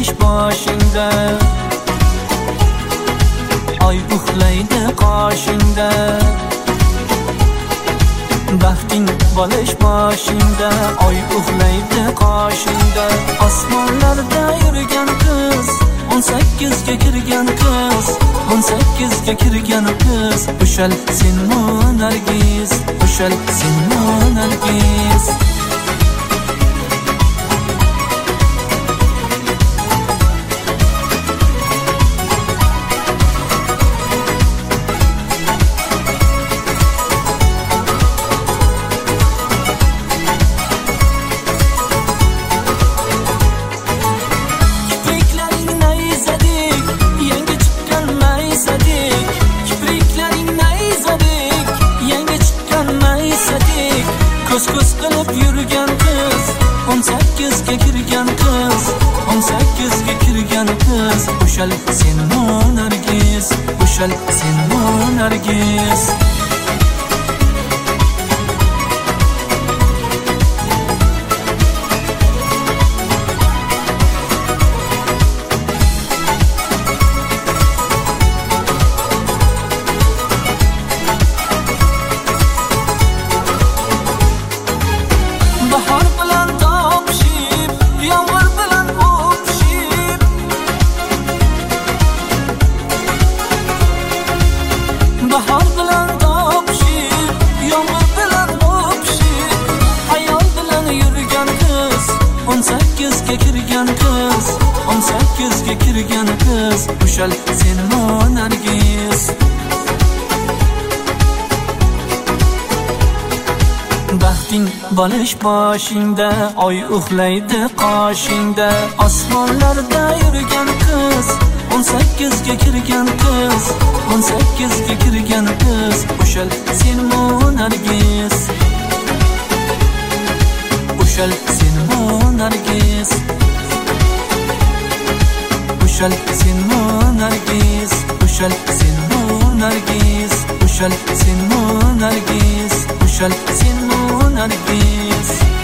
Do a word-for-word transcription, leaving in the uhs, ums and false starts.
balish boshingda, oy uxlaydi qoshingda. Baxting balish boshingda, oy uxlaydi qoshingda. Osmonlarda yurgan qiz, o'n sakkizga kirgan qiz, o'n sakkizga kirgan qiz. O'shal senmi Nargiz, o'shal senmi Nargiz. Ko'z-ko'z qilib yurgan qiz, o'n sakkizga kirgan qiz, o'n sakkizga kirgan qiz. O'shal senmi Nargiz, o'shal senmi Nargiz. Bahor bilan topishib, yomg'ir bilan o'pishib, bahor bilan topishib, yomg'ir bilan o'pishib. Ayol bilan yurgan qiz, o'n sakkizga kirgan qiz, o'n sakkizga kirgan qiz. O'shal senmi Nargiz. Baxting balish boshingda, oy uxlaydi qoshingda. Osmonlarda yurgan qiz, o'n sakkizga kirgan qiz, o'n sakkizga kirgan qiz. O'shal senmi Nargiz, o'shal senmi Nargiz, o'shal senmi Nargiz, o'shal senmi Nargiz, o'shal senmi Nargiz, o'shal senmi Nargiz.